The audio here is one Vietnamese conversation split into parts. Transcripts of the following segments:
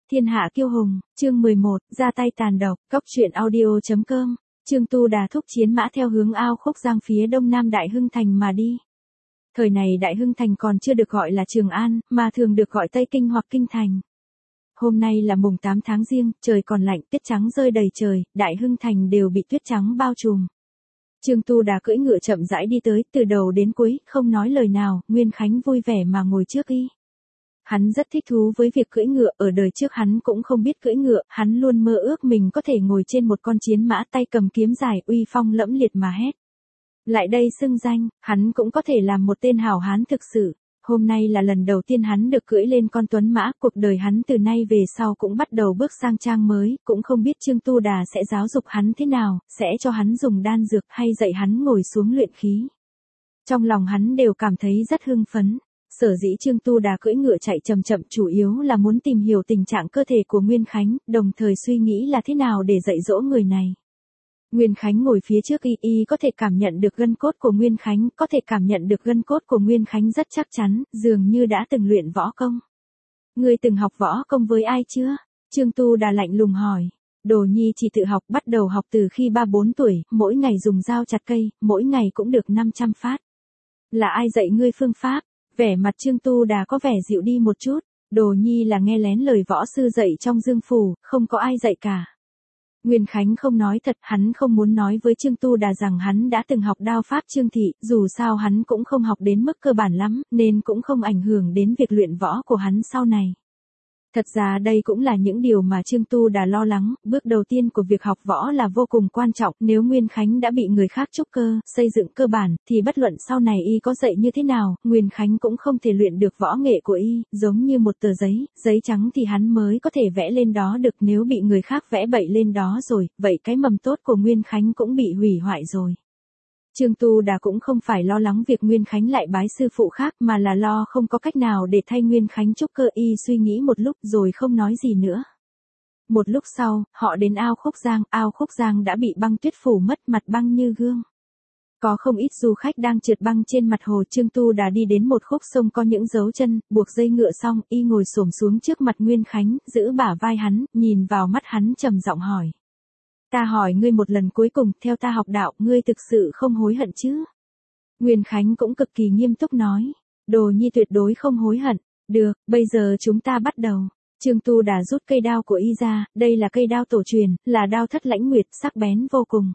Thiên hạ kiêu hùng, chương 11, ra tay tàn độc, Cốc truyện audio.com, Trương Tu Đà thúc chiến mã theo hướng ao Khúc Giang phía đông nam Đại Hưng Thành mà đi. Thời này Đại Hưng Thành còn chưa được gọi là Trường An, mà thường được gọi Tây Kinh hoặc Kinh Thành. Hôm nay là mùng 8 tháng Giêng, trời còn lạnh, tuyết trắng rơi đầy trời, Đại Hưng Thành đều bị tuyết trắng bao trùm. Trương Tu Đà cưỡi ngựa chậm rãi đi tới, từ đầu đến cuối, không nói lời nào, Nguyên Khánh vui vẻ mà ngồi trước y. Hắn rất thích thú với việc cưỡi ngựa, ở đời trước hắn cũng không biết cưỡi ngựa, hắn luôn mơ ước mình có thể ngồi trên một con chiến mã tay cầm kiếm dài uy phong lẫm liệt mà hét. Lại đây xưng danh, hắn cũng có thể làm một tên hảo hán thực sự. Hôm nay là lần đầu tiên hắn được cưỡi lên con tuấn mã, cuộc đời hắn từ nay về sau cũng bắt đầu bước sang trang mới, cũng không biết Trương Tu Đà sẽ giáo dục hắn thế nào, sẽ cho hắn dùng đan dược hay dạy hắn ngồi xuống luyện khí. Trong lòng hắn đều cảm thấy rất hưng phấn. Sở dĩ Trương Tu Đà cưỡi ngựa chạy chậm chậm chủ yếu là muốn tìm hiểu tình trạng cơ thể của Nguyên Khánh, đồng thời suy nghĩ là thế nào để dạy dỗ người này. Nguyên Khánh ngồi phía trước y có thể cảm nhận được gân cốt của Nguyên Khánh, có thể cảm nhận được gân cốt của Nguyên Khánh rất chắc chắn, dường như đã từng luyện võ công. Ngươi từng học võ công với ai chưa? Trương Tu Đà lạnh lùng hỏi. Đồ nhi chỉ tự học, bắt đầu học từ khi 3-4 tuổi, mỗi ngày dùng dao chặt cây, mỗi ngày cũng được 500 phát. Là ai dạy ngươi phương pháp? Vẻ mặt Trương Tu Đà có vẻ dịu đi một chút, Đồ nhi là nghe lén lời võ sư dạy trong Dương phủ, không có ai dạy cả. Nguyên Khánh không nói thật, hắn không muốn nói với Trương Tu Đà rằng hắn đã từng học đao pháp Trương thị, dù sao hắn cũng không học đến mức cơ bản lắm, nên cũng không ảnh hưởng đến việc luyện võ của hắn sau này. Thật ra đây cũng là những điều mà Trương Tu Đà lo lắng, bước đầu tiên của việc học võ là vô cùng quan trọng, nếu Nguyên Khánh đã bị người khác trúc cơ, xây dựng cơ bản, thì bất luận sau này y có dạy như thế nào, Nguyên Khánh cũng không thể luyện được võ nghệ của y, giống như một tờ giấy trắng thì hắn mới có thể vẽ lên đó được, nếu bị người khác vẽ bậy lên đó rồi, vậy cái mầm tốt của Nguyên Khánh cũng bị hủy hoại rồi. Trương Tu Đà cũng không phải lo lắng việc Nguyên Khánh lại bái sư phụ khác mà là lo không có cách nào để thay Nguyên Khánh trúc cơ, y suy nghĩ một lúc rồi không nói gì nữa. Một lúc sau, họ đến ao Khúc Giang đã bị băng tuyết phủ mất, mặt băng như gương. Có không ít du khách đang trượt băng trên mặt hồ. Trương Tu Đà đi đến một khúc sông có những dấu chân, buộc dây ngựa xong, y ngồi xổm xuống trước mặt Nguyên Khánh, giữ bả vai hắn, nhìn vào mắt hắn trầm giọng hỏi. Ta hỏi ngươi một lần cuối cùng, theo ta học đạo, ngươi thực sự không hối hận chứ? Nguyên Khánh cũng cực kỳ nghiêm túc nói. Đồ nhi tuyệt đối không hối hận. Được, bây giờ chúng ta bắt đầu. Trương Tu Đà rút cây đao của y ra, đây là cây đao tổ truyền, là đao Thất Lãnh Nguyệt, sắc bén vô cùng.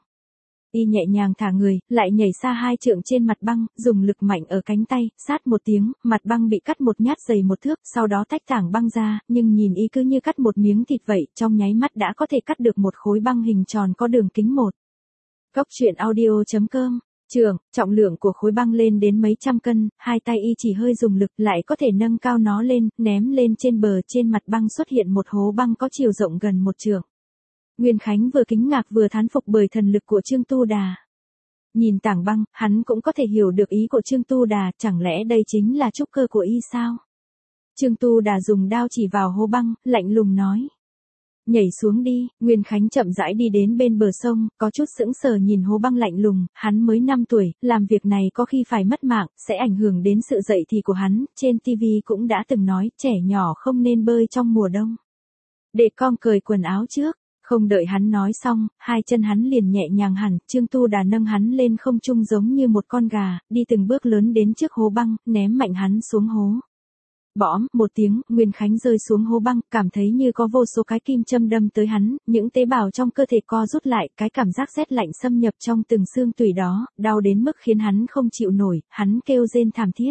Y nhẹ nhàng thả người, lại nhảy xa 2 trượng trên mặt băng, dùng lực mạnh ở cánh tay, sát một tiếng, mặt băng bị cắt một nhát dày 1 thước, sau đó tách tảng băng ra, nhưng nhìn y cứ như cắt một miếng thịt vậy, trong nháy mắt đã có thể cắt được một khối băng hình tròn có đường kính 1. Cốc truyện audio.com, trọng lượng của khối băng lên đến mấy trăm cân, 2 tay y chỉ hơi dùng lực lại có thể nâng cao nó lên, ném lên trên bờ, trên mặt băng xuất hiện một hố băng có chiều rộng gần 1 trượng. Nguyên Khánh vừa kinh ngạc vừa thán phục bởi thần lực của Trương Tu Đà. Nhìn tảng băng, hắn cũng có thể hiểu được ý của Trương Tu Đà, chẳng lẽ đây chính là trúc cơ của y sao? Trương Tu Đà dùng đao chỉ vào hố băng, lạnh lùng nói. Nhảy xuống đi. Nguyên Khánh chậm rãi đi đến bên bờ sông, có chút sững sờ nhìn hố băng lạnh lùng, hắn mới 5 tuổi, làm việc này có khi phải mất mạng, sẽ ảnh hưởng đến sự dậy thì của hắn, trên TV cũng đã từng nói, trẻ nhỏ không nên bơi trong mùa đông. Để con cởi quần áo trước. Không đợi hắn nói xong, 2 chân hắn liền nhẹ nhàng hẳn, Trương Tu Đà nâng hắn lên không trung giống như một con gà, đi từng bước lớn đến trước hố băng, ném mạnh hắn xuống hố. Bõm, một tiếng, Nguyên Khánh rơi xuống hố băng, cảm thấy như có vô số cái kim châm đâm tới hắn, những tế bào trong cơ thể co rút lại, cái cảm giác rét lạnh xâm nhập trong từng xương tủy đó, đau đến mức khiến hắn không chịu nổi, hắn kêu rên thảm thiết.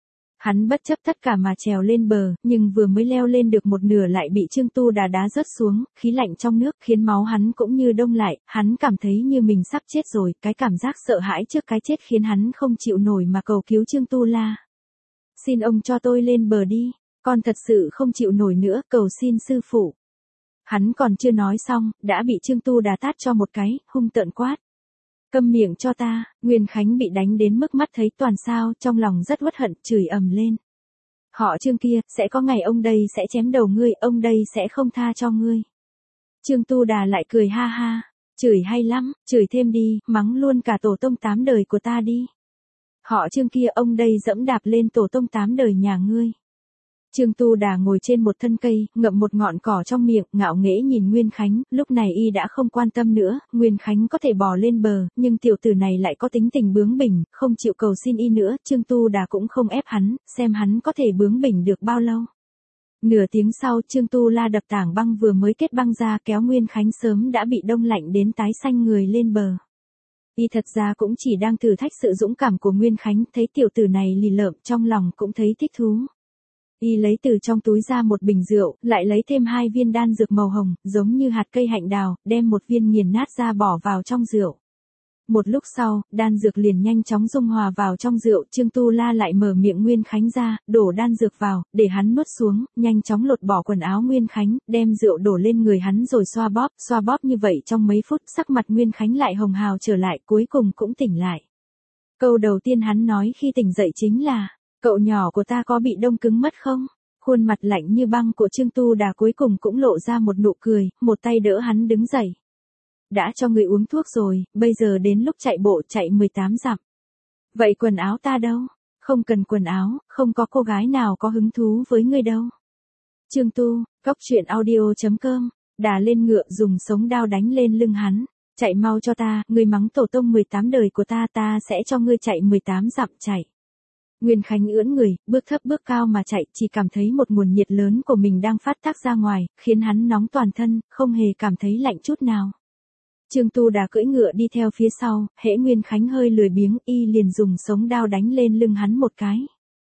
Hắn bất chấp tất cả mà trèo lên bờ, nhưng vừa mới leo lên được một nửa lại bị Trương Tu Đà đá rớt xuống, khí lạnh trong nước khiến máu hắn cũng như đông lại, hắn cảm thấy như mình sắp chết rồi, cái cảm giác sợ hãi trước cái chết khiến hắn không chịu nổi mà cầu cứu Trương Tu La. Xin ông cho tôi lên bờ đi, con thật sự không chịu nổi nữa, cầu xin sư phụ. Hắn còn chưa nói xong, đã bị Trương Tu Đà tát cho một cái, hung tợn quát. Câm miệng cho ta. Nguyên Khánh bị đánh đến mức mắt thấy toàn sao, trong lòng rất uất hận, chửi ầm lên. Họ Trương kia, sẽ có ngày ông đây sẽ chém đầu ngươi, ông đây sẽ không tha cho ngươi. Trương Tu Đà lại cười ha ha. Chửi hay lắm, chửi thêm đi, mắng luôn cả tổ tông 8 đời của ta đi. Họ Trương kia, ông đây dẫm đạp lên tổ tông 8 đời nhà ngươi. Trương Tu Đà ngồi trên một thân cây, ngậm một ngọn cỏ trong miệng, ngạo nghễ nhìn Nguyên Khánh, lúc này y đã không quan tâm nữa, Nguyên Khánh có thể bò lên bờ, nhưng tiểu tử này lại có tính tình bướng bỉnh, không chịu cầu xin y nữa, Trương Tu Đà cũng không ép hắn, xem hắn có thể bướng bỉnh được bao lâu. Nửa tiếng sau, Trương Tu La đập tảng băng vừa mới kết băng ra kéo Nguyên Khánh sớm đã bị đông lạnh đến tái xanh người lên bờ. Y thật ra cũng chỉ đang thử thách sự dũng cảm của Nguyên Khánh, thấy tiểu tử này lì lợm trong lòng cũng thấy thích thú. Y lấy từ trong túi ra một bình rượu, lại lấy thêm 2 viên đan dược màu hồng, giống như hạt cây hạnh đào, đem một viên nghiền nát ra bỏ vào trong rượu. Một lúc sau, đan dược liền nhanh chóng dung hòa vào trong rượu, Trương Tu La lại mở miệng Nguyên Khánh ra, đổ đan dược vào, để hắn nuốt xuống, nhanh chóng lột bỏ quần áo Nguyên Khánh, đem rượu đổ lên người hắn rồi xoa bóp như vậy trong mấy phút, sắc mặt Nguyên Khánh lại hồng hào trở lại, cuối cùng cũng tỉnh lại. Câu đầu tiên hắn nói khi tỉnh dậy chính là, cậu nhỏ của ta có bị đông cứng mất không? Khuôn mặt lạnh như băng của Trương Tu Đà cuối cùng cũng lộ ra một nụ cười, một tay đỡ hắn đứng dậy. Đã cho người uống thuốc rồi, bây giờ đến lúc chạy bộ chạy 18 dặm. Vậy quần áo ta đâu? Không cần quần áo, không có cô gái nào có hứng thú với ngươi đâu. Trương Tu, coctruyện.audio.com, đà lên ngựa dùng sống đao đánh lên lưng hắn. Chạy mau cho ta, ngươi mắng tổ tông 18 đời của ta, ta sẽ cho ngươi chạy 18 dặm chạy. Nguyên Khánh ưỡn người, bước thấp bước cao mà chạy, chỉ cảm thấy một nguồn nhiệt lớn của mình đang phát tác ra ngoài, khiến hắn nóng toàn thân, không hề cảm thấy lạnh chút nào. Trương Tu Đà cưỡi ngựa đi theo phía sau, hễ Nguyên Khánh hơi lười biếng, y liền dùng sống đao đánh lên lưng hắn một cái.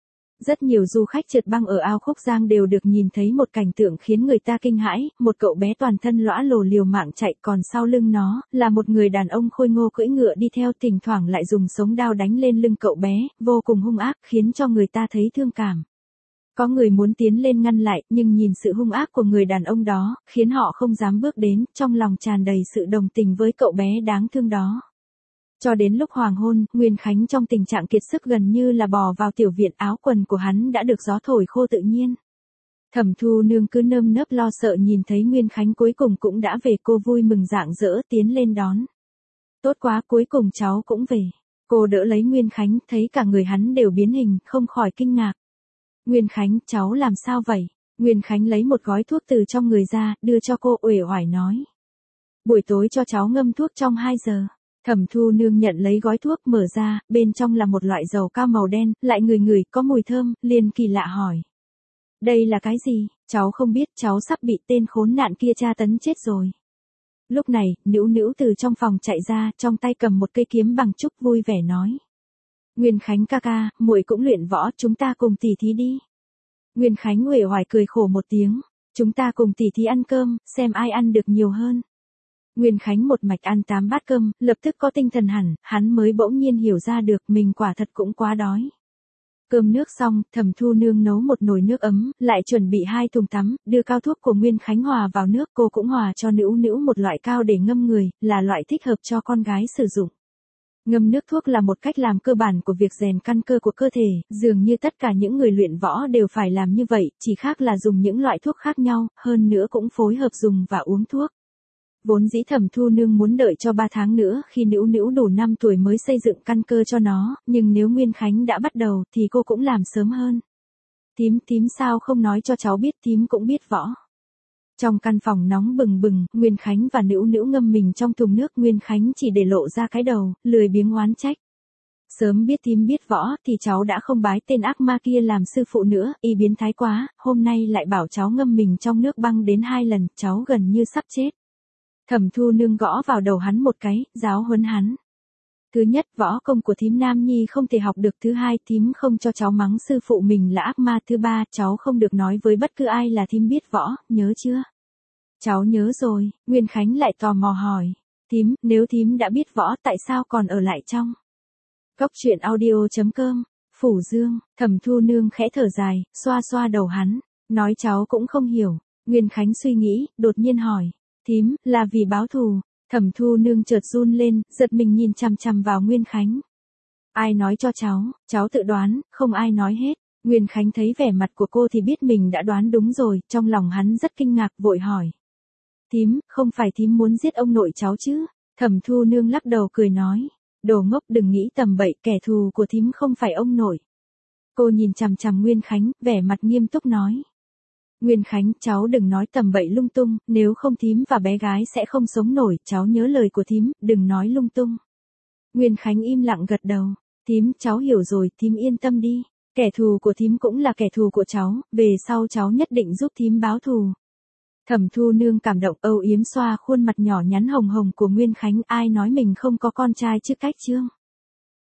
Rất nhiều du khách trượt băng ở ao Khúc Giang đều được nhìn thấy một cảnh tượng khiến người ta kinh hãi, một cậu bé toàn thân lõa lồ liều mạng chạy, còn sau lưng nó, là một người đàn ông khôi ngô cưỡi ngựa đi theo, thỉnh thoảng lại dùng sống đao đánh lên lưng cậu bé, vô cùng hung ác, khiến cho người ta thấy thương cảm. Có người muốn tiến lên ngăn lại, nhưng nhìn sự hung ác của người đàn ông đó, khiến họ không dám bước đến, trong lòng tràn đầy sự đồng tình với cậu bé đáng thương đó. Cho đến lúc hoàng hôn, Nguyên Khánh trong tình trạng kiệt sức gần như là bò vào tiểu viện, áo quần của hắn đã được gió thổi khô tự nhiên. Thẩm Thu Nương cứ nơm nớp lo sợ nhìn thấy Nguyên Khánh cuối cùng cũng đã về, cô vui mừng rạng rỡ tiến lên đón. Tốt quá, cuối cùng cháu cũng về. Cô đỡ lấy Nguyên Khánh, thấy cả người hắn đều biến hình, không khỏi kinh ngạc. Nguyên Khánh, cháu làm sao vậy? Nguyên Khánh lấy một gói thuốc từ trong người ra, đưa cho cô, uể oải nói. Buổi tối cho cháu ngâm thuốc trong 2 giờ. Thẩm Thu Nương nhận lấy gói thuốc, mở ra, bên trong là một loại dầu cao màu đen, lại ngửi có mùi thơm, liền kỳ lạ hỏi. Đây là cái gì? Cháu không biết, cháu sắp bị tên khốn nạn kia tra tấn chết rồi. Lúc này, Nữu Nữu từ trong phòng chạy ra, trong tay cầm một cây kiếm bằng trúc, vui vẻ nói. Nguyên Khánh ca ca, muội cũng luyện võ, chúng ta cùng tỉ thí đi. Nguyên Khánh uể oải cười khổ một tiếng, chúng ta cùng tỉ thí ăn cơm, xem ai ăn được nhiều hơn. Nguyên Khánh một mạch ăn 8 bát cơm, lập tức có tinh thần hẳn, hắn mới bỗng nhiên hiểu ra được mình quả thật cũng quá đói. Cơm nước xong, Thẩm Thu Nương nấu một nồi nước ấm, lại chuẩn bị 2 thùng tắm, đưa cao thuốc của Nguyên Khánh hòa vào nước, cô cũng hòa cho Nữu Nữu một loại cao để ngâm người, là loại thích hợp cho con gái sử dụng. Ngâm nước thuốc là một cách làm cơ bản của việc rèn căn cơ của cơ thể, dường như tất cả những người luyện võ đều phải làm như vậy, chỉ khác là dùng những loại thuốc khác nhau, hơn nữa cũng phối hợp dùng và uống thuốc. Vốn dĩ Thẩm Thu Nương muốn đợi cho 3 tháng nữa, khi Nữu Nữu đủ 5 tuổi mới xây dựng căn cơ cho nó, nhưng nếu Nguyên Khánh đã bắt đầu thì cô cũng làm sớm hơn. Tím sao không nói cho cháu biết, tím cũng biết võ. Trong căn phòng nóng bừng bừng, Nguyên Khánh và Nữu Nữu ngâm mình trong thùng nước, Nguyên Khánh chỉ để lộ ra cái đầu, lười biếng oán trách. Sớm biết tím biết võ thì cháu đã không bái tên ác ma kia làm sư phụ nữa, y biến thái quá, hôm nay lại bảo cháu ngâm mình trong nước băng đến 2 lần, cháu gần như sắp chết. Thẩm Thu Nương gõ vào đầu hắn một cái, giáo huấn hắn. Thứ nhất, võ công của thím Nam Nhi không thể học được. Thứ hai, thím không cho cháu mắng sư phụ mình là ác ma. Thứ ba, cháu không được nói với bất cứ ai là thím biết võ, nhớ chưa? Cháu nhớ rồi. Nguyên Khánh lại tò mò hỏi. Thím, nếu thím đã biết võ tại sao còn ở lại trong? Coctruyện.audio.com, Phủ Dương. Thẩm Thu Nương khẽ thở dài, xoa xoa đầu hắn, nói cháu cũng không hiểu. Nguyên Khánh suy nghĩ, đột nhiên hỏi. Thím, là vì báo thù. Thẩm Thu Nương chợt run lên, giật mình nhìn chằm chằm vào Nguyên Khánh. Ai nói cho cháu tự đoán, không ai nói hết. Nguyên Khánh thấy vẻ mặt của cô thì biết mình đã đoán đúng rồi, trong lòng hắn rất kinh ngạc, vội hỏi. Thím, không phải thím muốn giết ông nội cháu chứ? Thẩm Thu Nương lắc đầu cười nói. Đồ ngốc, đừng nghĩ tầm bậy, kẻ thù của thím không phải ông nội. Cô nhìn chằm chằm Nguyên Khánh, vẻ mặt nghiêm túc nói. Nguyên Khánh, cháu đừng nói tầm bậy lung tung, nếu không thím và bé gái sẽ không sống nổi, cháu nhớ lời của thím, đừng nói lung tung. Nguyên Khánh im lặng gật đầu. Thím, cháu hiểu rồi, thím yên tâm đi. Kẻ thù của thím cũng là kẻ thù của cháu, về sau cháu nhất định giúp thím báo thù. Thẩm Thu Nương cảm động âu yếm xoa khuôn mặt nhỏ nhắn hồng hồng của Nguyên Khánh, ai nói mình không có con trai chứ cách Trương.